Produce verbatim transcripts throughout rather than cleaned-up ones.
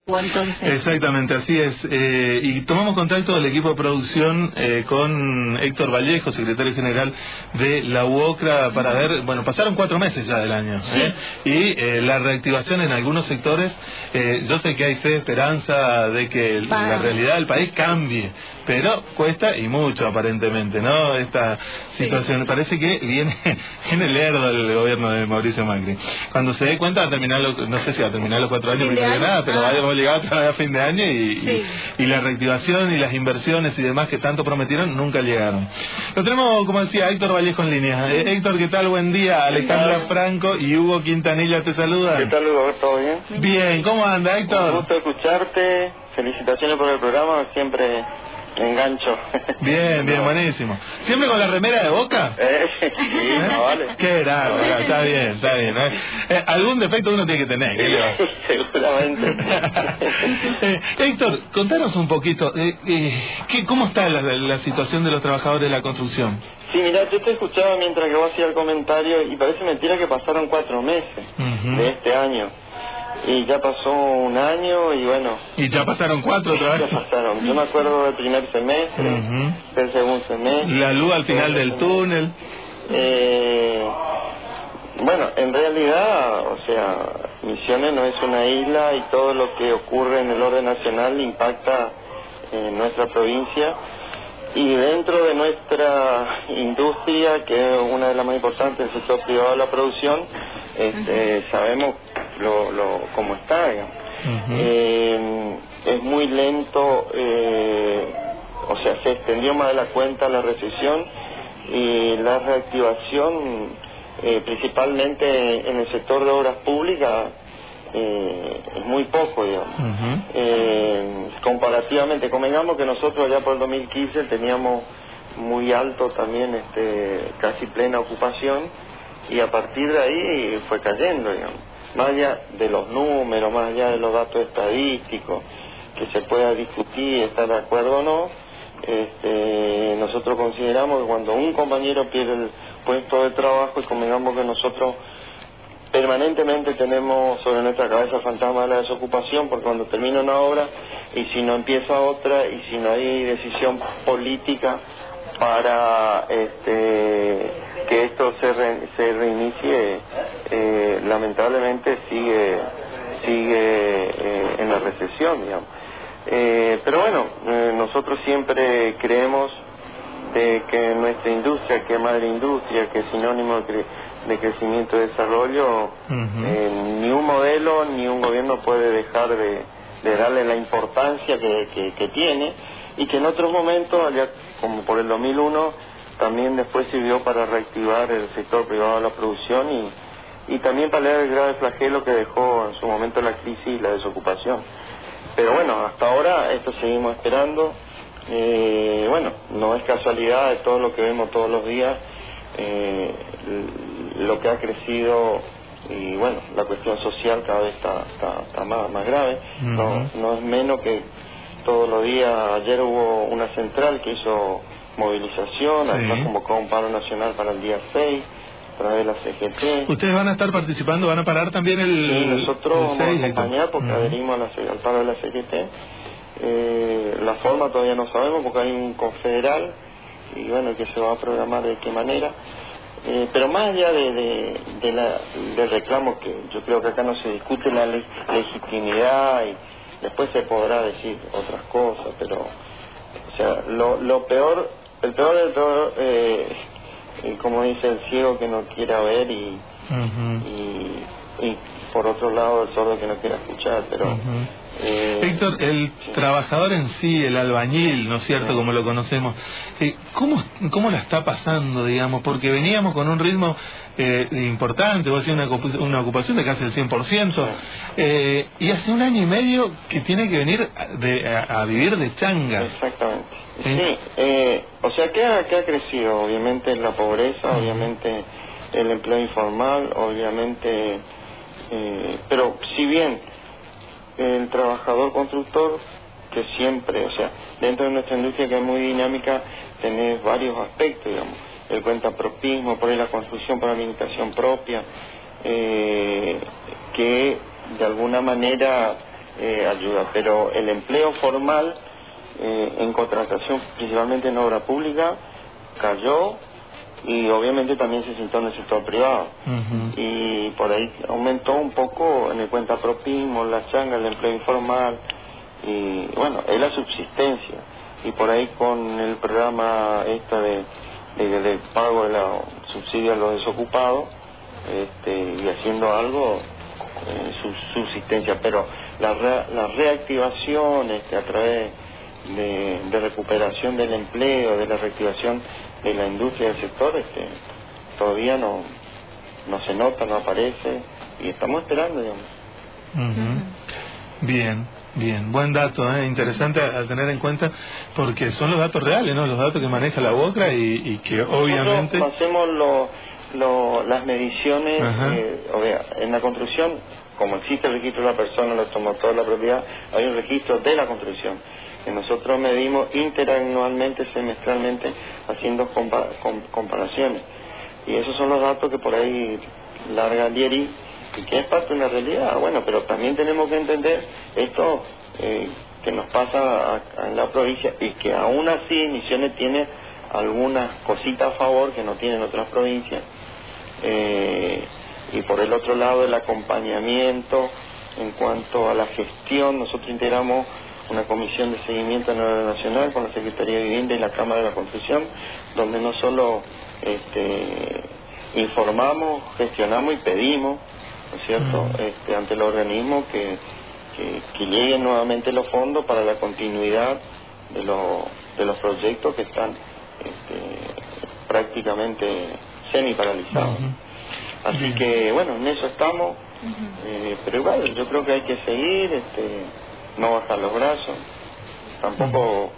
Entonces. Exactamente, así es. Eh, y tomamos contacto del equipo de producción eh, con Héctor Vallejo, secretario general de la UOCRA, para ver, bueno, pasaron cuatro meses ya del año, sí. ¿eh? y eh, la reactivación en algunos sectores, eh, yo sé que hay fe, esperanza de que Para. la realidad del país cambie, pero cuesta y mucho aparentemente, ¿no? Esta situación, sí. Parece que viene, viene lerdo el gobierno de Mauricio Macri. Cuando se dé cuenta va a terminar, los, no sé si va a terminar los cuatro años, primero que nada, pero ah. va a llegar otra vez a fin de año y, sí. y, y la reactivación y las inversiones y demás que tanto prometieron nunca llegaron. Lo tenemos, como decía, Héctor Vallejo en línea. Eh, Héctor, ¿qué tal? Buen día. Alejandra Franco y Hugo Quintanilla te saludan. ¿Qué tal, Hugo? ¿Todo bien? Bien, ¿cómo anda, Héctor? Un gusto escucharte. Felicitaciones por el programa, siempre engancho. Bien, bien, buenísimo. ¿Siempre con la remera de Boca? Eh, sí, ¿Eh? no vale. Qué grande, no, está bien, está bien. ¿eh? Eh, algún defecto uno tiene que tener. Sí, seguramente. eh, Héctor, contanos un poquito, eh, eh, ¿qué, ¿cómo está la, la situación de los trabajadores de la construcción? Sí, mira, yo te escuchaba mientras que vos hacías el comentario y parece mentira que pasaron cuatro meses uh-huh. de este año. Y ya pasó un año y bueno... ¿Y ya pasaron cuatro otra vez? Ya pasaron. Yo me acuerdo del primer semestre, uh-huh. del segundo semestre... La luz al final del semestre. túnel... Eh, bueno, en realidad, o sea, Misiones no es una isla y todo lo que ocurre en el orden nacional impacta en nuestra provincia. Y dentro de nuestra industria, que es una de las más importantes, el sector privado de la producción, este, uh-huh. sabemos lo, lo cómo está, digamos. Uh-huh. eh, es muy lento, eh, o sea, se extendió más de la cuenta la recesión y la reactivación, eh, principalmente en el sector de obras públicas, eh, es muy poco, digamos. Uh-huh. eh, comparativamente, convengamos que nosotros allá por el dos mil quince teníamos muy alto también, este, casi plena ocupación, y a partir de ahí fue cayendo, digamos. Más allá de los números, más allá de los datos estadísticos, que se pueda discutir, estar de acuerdo o no, este, nosotros consideramos que cuando un compañero pierde el puesto de trabajo, y convengamos que nosotros permanentemente tenemos sobre nuestra cabeza el fantasma de la desocupación, porque cuando termina una obra y si no empieza otra y si no hay decisión política para este, que esto se, re, se reinicie, eh, lamentablemente sigue sigue eh, en la recesión, digamos. Eh, pero bueno, eh, nosotros siempre creemos de que nuestra industria, que es madre industria, que es sinónimo de, cre de crecimiento y desarrollo, uh-huh. eh, ni un modelo ni un gobierno puede dejar de, de darle la importancia que, que, que tiene, y que en otros momentos, allá como por el dos mil uno, también después sirvió para reactivar el sector privado de la producción y, y también paliar el grave flagelo que dejó en su momento la crisis y la desocupación. Pero bueno, hasta ahora esto seguimos esperando. Eh, bueno, no es casualidad de todo lo que vemos todos los días, eh, lo que ha crecido, y bueno, la cuestión social cada vez está, está, está más, más grave. Uh-huh. no, no es menos que todos los días. Ayer hubo una central que hizo movilización, sí. Además convocó un paro nacional para el día seis a través de la C G T. ¿Ustedes van a estar participando? ¿Van a parar también el...? Sí, nosotros el vamos a acompañar porque uh-huh. adherimos a la, al paro de la C G T. Eh, la forma todavía no sabemos porque hay un confederal y bueno, que se va a programar de qué manera. Eh, pero más allá de, de, de la, del reclamo, que yo creo que acá no se discute la le legitimidad y después se podrá decir otras cosas, pero o sea, lo, lo peor, el peor del peor, eh, eh, como dice el ciego que no quiera ver y, uh-huh. y, y por otro lado el sordo que no quiera escuchar, pero... Uh-huh. Eh, Héctor, el sí. trabajador en sí, el albañil, ¿no es cierto?, sí. como lo conocemos, eh, ¿cómo, ¿cómo la está pasando, digamos? Porque veníamos con un ritmo eh, importante, vos decías una, una ocupación de casi el cien por ciento, sí. eh, y hace un año y medio que tiene que venir de, a, a vivir de changas. Exactamente. ¿Eh? Sí, eh, o sea, ¿qué ha, qué ha crecido? Obviamente la pobreza, uh-huh. obviamente el empleo informal, obviamente, eh, pero si bien el trabajador constructor, que siempre, o sea, dentro de nuestra industria que es muy dinámica, tenés varios aspectos, digamos, el cuentapropismo, por ahí la construcción por administración propia, eh, que de alguna manera eh, ayuda, pero el empleo formal eh, en contratación, principalmente en obra pública, cayó, y obviamente también se sintió en el sector privado. Uh-huh. Y por ahí aumentó un poco en el cuentapropismo, la changa, el empleo informal, y bueno, es la subsistencia. Y por ahí con el programa esta de, de, de pago de la subsidio a los desocupados, este, y haciendo algo, eh, su subsistencia. Pero la, re, la reactivación este, a través de, de recuperación del empleo, de la reactivación de la industria del sector, este, todavía no no se nota, no aparece, y estamos esperando, digamos. Uh-huh. Bien, bien, buen dato, ¿eh? Interesante a, a tener en cuenta, porque son los datos reales, ¿no? Los datos que maneja la UOCRA, y, y que obviamente... Nosotros hacemos lo, lo, las mediciones, eh, o sea, en la construcción, como existe el registro de la persona, el automotor, la propiedad, hay un registro de la construcción, que nosotros medimos interanualmente, semestralmente, haciendo compa com comparaciones. Y esos son los datos que por ahí larga Lieri, y que es parte de una realidad. Bueno, pero también tenemos que entender esto eh, que nos pasa a, a en la provincia, y que aún así Misiones tiene algunas cositas a favor que no tienen otras provincias. Eh, y por el otro lado, el acompañamiento en cuanto a la gestión, nosotros integramos una comisión de seguimiento a nivel nacional con la Secretaría de Vivienda y la Cámara de la Construcción, donde no solo este, informamos, gestionamos y pedimos, ¿no es cierto?, uh-huh. este, ante el organismo que, que, que lleguen nuevamente los fondos para la continuidad de, lo, de los proyectos que están este, prácticamente semi-paralizados. Uh-huh. Así uh-huh. que, bueno, en eso estamos, uh-huh. eh, pero igual yo creo que hay que seguir, este, no bajar los brazos, tampoco,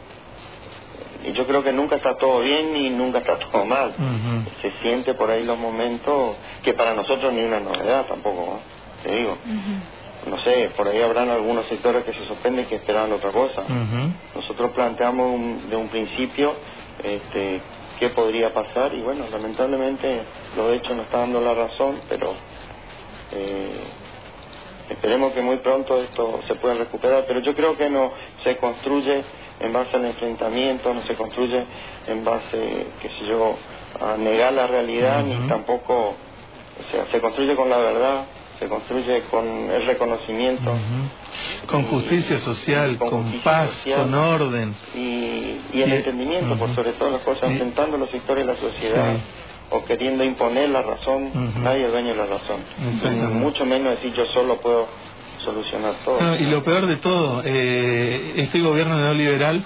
y yo creo que nunca está todo bien ni nunca está todo mal. Uh-huh. Se siente por ahí los momentos que para nosotros ni una novedad tampoco, ¿no? Te digo, uh-huh. no sé, por ahí habrán algunos sectores que se sorprenden, que esperaban otra cosa. Uh-huh. Nosotros planteamos un, de un principio este, qué podría pasar, y bueno, lamentablemente los hechos nos están dando la razón, pero eh, esperemos que muy pronto esto se pueda recuperar. Pero yo creo que no se construye en base al enfrentamiento, no se construye en base, qué sé yo, a negar la realidad, uh-huh. ni tampoco, o sea, se construye con la verdad, se construye con el reconocimiento, uh-huh. con justicia social, con, con justicia paz, social, con orden, y, y el y, entendimiento, uh-huh. por sobre todas las cosas, enfrentando los sectores de la sociedad, sí. o queriendo imponer la razón, uh-huh. nadie es dueño de la razón, y mucho menos decir yo solo puedo solucionar todo. No, y lo peor de todo, eh, este gobierno neoliberal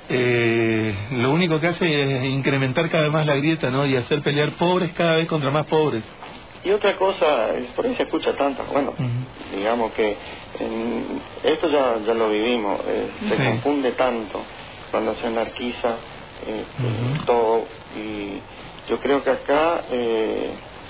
eh, lo único que hace es incrementar cada vez más la grieta, ¿no? Y hacer pelear pobres cada vez contra más pobres. Y otra cosa, por ahí se escucha tanto, bueno, uh-huh. digamos que en, esto ya, ya lo vivimos, eh, se sí. confunde tanto cuando se anarquiza eh, uh-huh. todo, y yo creo que acá eh,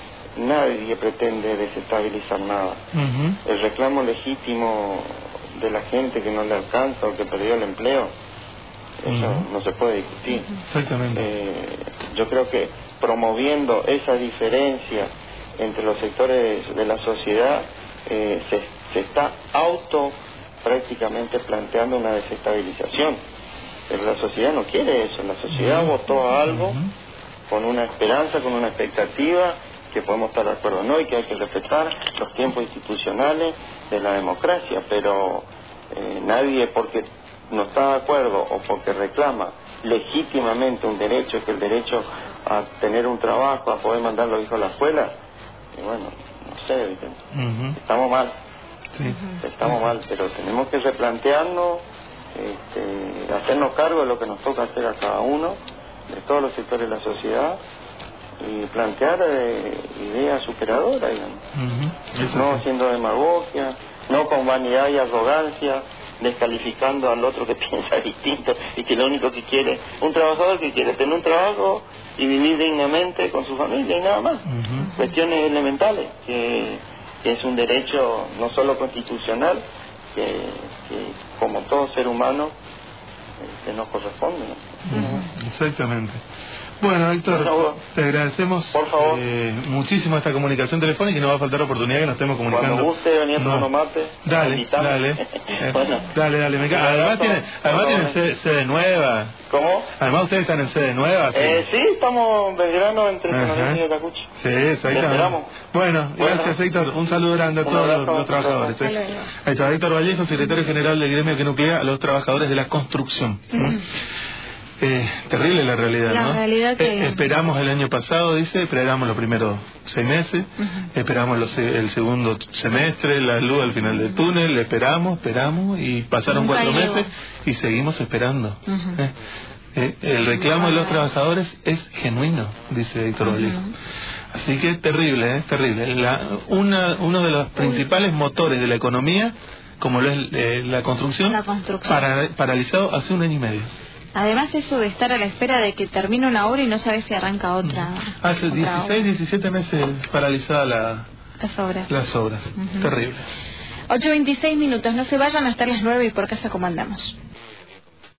nadie pretende desestabilizar nada. Uh-huh. El reclamo legítimo de la gente que no le alcanza o que perdió el empleo, eso uh-huh. no se puede discutir. Exactamente. Eh, yo creo que promoviendo esa diferencia entre los sectores de la sociedad, eh, se, se está auto prácticamente planteando una desestabilización. Pero la sociedad no quiere eso. La sociedad uh-huh. votó a algo uh-huh. con una esperanza, con una expectativa, que podemos estar de acuerdo, ¿no? Y que hay que respetar los tiempos institucionales de la democracia, pero eh, nadie, porque no está de acuerdo o porque reclama legítimamente un derecho, que el derecho a tener un trabajo, a poder mandar a los hijos a la escuela, y bueno, no sé, uh-huh. estamos mal, sí. estamos mal, pero tenemos que replantearnos, este, hacernos cargo de lo que nos toca hacer a cada uno, de todos los sectores de la sociedad, y plantear eh, ideas superadoras, digamos. Uh-huh. No haciendo demagogia, no con vanidad y arrogancia, descalificando al otro que piensa distinto y que lo único que quiere, un trabajador que quiere tener un trabajo y vivir dignamente con su familia y nada más. Uh-huh. Cuestiones elementales, que, que es un derecho no solo constitucional, que, que como todo ser humano, que nos corresponde, ¿no? Uh-huh. Exactamente. Bueno, Héctor, bueno, te agradecemos por favor. Eh, muchísimo esta comunicación telefónica y no va a faltar oportunidad que nos estemos comunicando. Cuando guste venir a no. tomar mate. Dale, dale. Eh, bueno. Dale, dale. Me encanta. Además tienen, además tienen sede, sede nueva. ¿Cómo? Además ustedes están en sede nueva. ¿Sí? Eh, sí, estamos en Belgrano entre San Lorenzo y Ayacucho. Sí, exactamente. Bueno, gracias Héctor. Un saludo grande a todos los, los trabajadores. ¿eh? Ahí está Héctor Vallejo, secretario general del gremio que nuclea a los trabajadores de la construcción. ¿Mm? Eh, terrible la realidad, la ¿no? Realidad que... eh, esperamos el año pasado, dice, esperamos los primeros seis meses, uh-huh. esperamos los, el segundo semestre, la luz al final del túnel, esperamos, esperamos y pasaron Nunca cuatro llegó. meses y seguimos esperando. Uh-huh. eh, eh, el reclamo de los trabajadores es genuino, dice Héctor uh-huh. Vallejo. Así que es terrible, es terrible. La, una, uno de los principales motores de la economía, como lo es eh, la construcción, la construcción. Para, paralizado hace un año y medio. Además eso de estar a la espera de que termine una obra y no sabes si arranca otra. Hace otra dieciséis, obra. diecisiete meses paralizada la, las obras. Las obras. Uh-huh. Terrible. ocho veintiséis minutos, no se vayan hasta las nueve y por casa como andamos.